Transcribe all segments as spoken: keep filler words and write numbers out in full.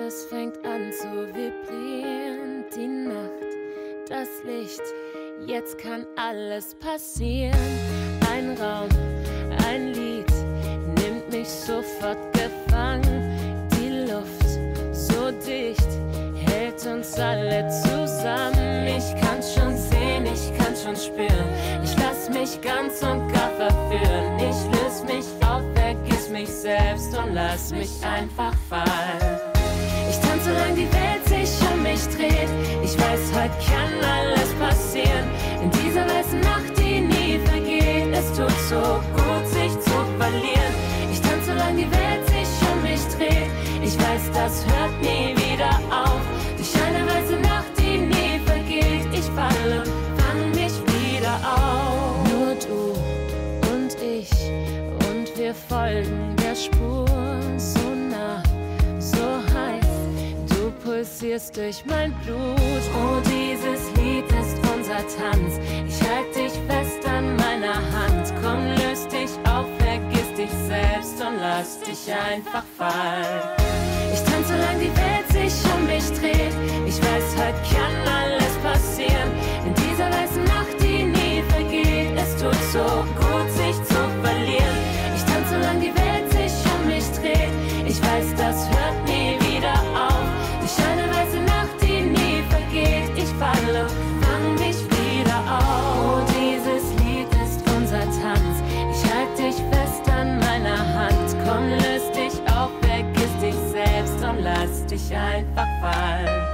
es fängt an zu vibrieren. Die Nacht, das Licht, jetzt kann alles passieren. Ein Raum, ein Lied, nimmt mich sofort gefangen. Die Luft, so dicht, hält uns alle zusammen. Ich kann's schon sehen, ich kann's schon spüren. Ich lass mich ganz und gar verführen. Ich löse mich auf, vergiss mich selbst und lass mich einfach fallen. Ich tanze, solange die Welt sich um mich dreht. Ich weiß, heute kann alles passieren. In dieser weißen Nacht, die nie vergeht. Es tut so gut, sich zu verlieren. Ich tanze, solange die Welt sich um mich dreht. Ich weiß, das hört nie wieder auf. Durch eine weiße Nacht, die nie vergeht. Ich falle, fang mich wieder auf. Nur du und ich und wir folgen der Spur. So nah, so heiß, du pulsierst durch mein Blut. Oh, dieses Lied ist unser Tanz. Ich halte dich fest an meiner Hand. Komm, löst dich auf, vergiss dich selbst und lass dich einfach fallen. Ich tanze, solange die Welt sich um mich dreht. Ich weiß, heute kann alles passieren. In dieser weißen Nacht, die nie vergeht. Es tut so gut, sich zu verlieren. Ich tanze, solange die Welt sich um mich dreht. Ich weiß, das hört nie wieder auf. Durch eine weiße Nacht, die nie vergeht. Ich falle, fang mich wieder auf. Oh, dieses Lied ist unser Tanz. Ich halte dich fest an meiner Hand. Komm, löst dich auf, vergiss dich selbst und lass dich einfach fallen.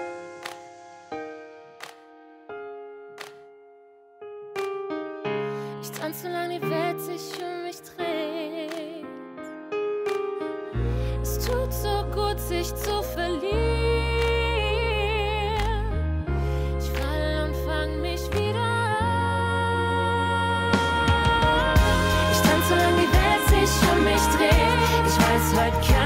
Ich tanze, solange die Welt sich um mich dreht. Es tut so gut, sich zu verlieren. Ich falle und fang mich wieder an. Ich tanze, solange die Welt sich um mich dreht. Ich weiß, heute kann